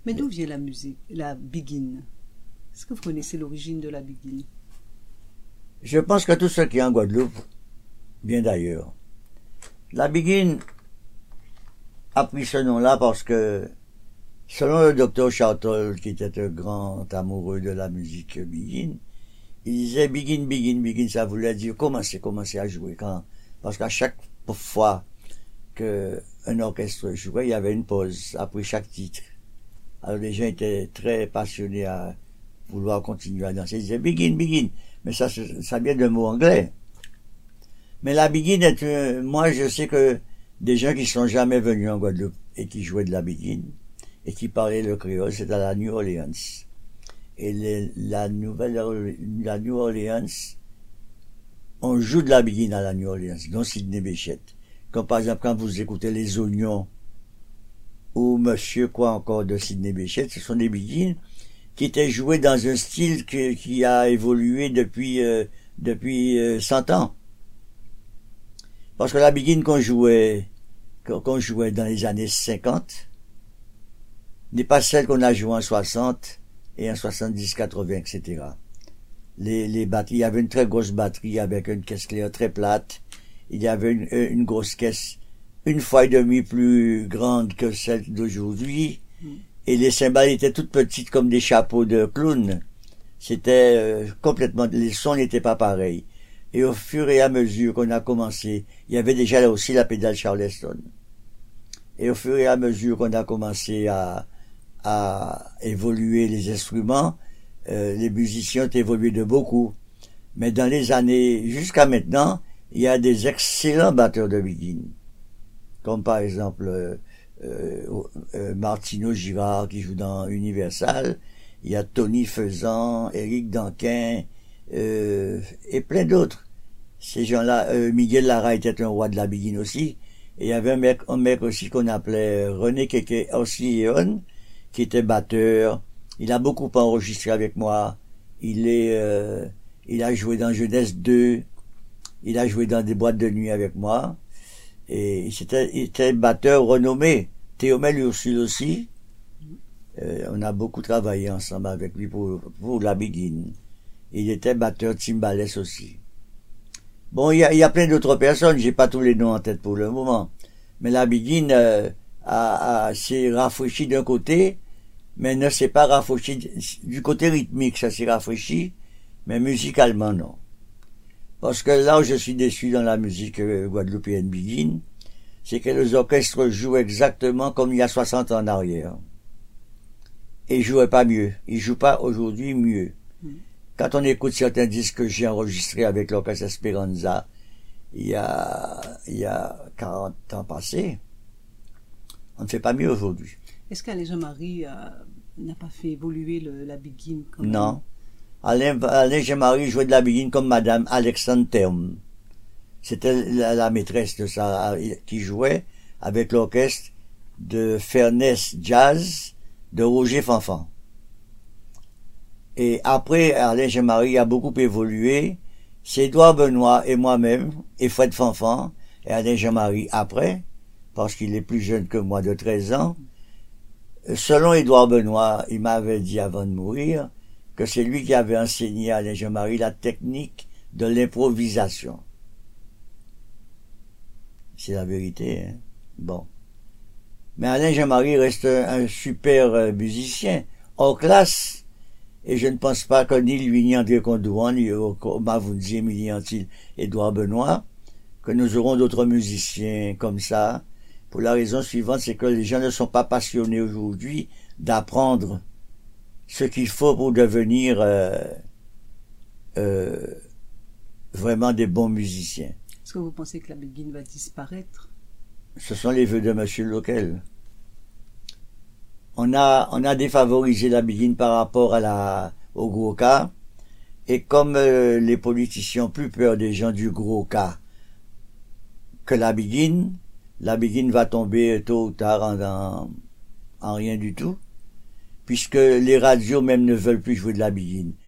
Mais d'où vient la musique, la biguine? Est-ce que vous connaissez l'origine de la biguine? Je pense que tout ce qui est en Guadeloupe vient d'ailleurs. La biguine a pris ce nom-là parce que, selon le docteur Chartol, qui était un grand amoureux de la musique biguine, il disait biguine, biguine, biguine, ça voulait dire commencer à jouer. Parce qu'à chaque fois qu'un orchestre jouait, il y avait une pause après chaque titre. Alors les gens étaient très passionnés à vouloir continuer à danser. Ils disaient begin, begin. Mais ça vient d'un mot anglais. Mais la begin moi je sais que des gens qui sont jamais venus en Guadeloupe et qui jouaient de la begin et qui parlaient le créole, c'est à la New Orleans. Et la New Orleans, on joue de la begin à la New Orleans, dont Sidney Bechet. Comme par exemple quand vous écoutez Les Oignons ou Monsieur quoi encore de Sidney Bechet, ce sont des begins qui étaient joués dans un style qui a évolué depuis 100 ans. Parce que la begin qu'on jouait dans les années 50 n'est pas celle qu'on a jouée en 60 et en 70, 80, etc. Les batteries, il y avait une très grosse batterie avec une caisse claire très plate. Il y avait une grosse caisse une fois et demie plus grande que celle d'aujourd'hui. Et les cymbales étaient toutes petites comme des chapeaux de clown. C'était complètement, les sons n'étaient pas pareils. Et au fur et à mesure qu'on a commencé, il y avait déjà là aussi la pédale Charleston. Et au fur et à mesure qu'on a commencé à évoluer les instruments, les musiciens ont évolué de beaucoup. Mais dans les années, jusqu'à maintenant, il y a des excellents batteurs de begin. Comme par exemple, Martino Girard qui joue dans Universal, il y a Tony Faisan, Éric Danquin, et plein d'autres. Ces gens-là, Miguel Lara était un roi de la biguine aussi, et il y avait un mec aussi qu'on appelait René Keke Orsillon, qui était batteur. Il a beaucoup enregistré avec moi. Il a joué dans Jeunesse 2, il a joué dans des boîtes de nuit avec moi. Et il était batteur renommé. Théomel Ursule aussi. On a beaucoup travaillé ensemble avec lui pour la biguine. Il était batteur timbales aussi. Bon, il y a plein d'autres personnes, j'ai pas tous les noms en tête pour le moment. Mais la biguine s'est rafraîchie d'un côté, mais ne s'est pas rafraîchie du côté rythmique, ça s'est rafraîchi, mais musicalement non. Parce que là où je suis déçu dans la musique guadeloupéenne biguine, c'est que les orchestres jouent exactement comme il y a 60 ans en arrière. Et ils jouaient pas mieux. Ils jouent pas aujourd'hui mieux. Quand on écoute certains disques que j'ai enregistrés avec l'orchestre Esperanza, il y a 40 ans passés, on ne fait pas mieux aujourd'hui. Est-ce qu'Alain Jean-Marie n'a pas fait évoluer la biguine quand même? Non. Alain Jean-Marie jouait de la biguine comme Madame Alexandre Terme. C'était la maîtresse de ça, qui jouait avec l'orchestre de Fernès Jazz de Roger Fanfan. Et après, Alain Jean-Marie a beaucoup évolué. C'est Édouard Benoît et moi-même, et Fred Fanfan, et Alain Jean-Marie après, parce qu'il est plus jeune que moi de 13 ans. Selon Édouard Benoît, il m'avait dit avant de mourir que c'est lui qui avait enseigné à Alain Jean-Marie la technique de l'improvisation. C'est la vérité, hein. Bon. Mais Alain Jean-Marie reste un super musicien, hors classe. Et je ne pense pas que ni lui, ni André Condouan, ni Mavounzi, Émilie Antil, Édouard Benoît, que nous aurons d'autres musiciens comme ça. Pour la raison suivante, c'est que les gens ne sont pas passionnés aujourd'hui d'apprendre ce qu'il faut pour devenir vraiment des bons musiciens. Est-ce que vous pensez que la biguine va disparaître? Ce sont les vœux de Monsieur Loquel. On a défavorisé la biguine par rapport au gros cas, et comme les politiciens ont plus peur des gens du gros cas que la biguine va tomber tôt ou tard en rien du tout, puisque les radios même ne veulent plus jouer de la biguine.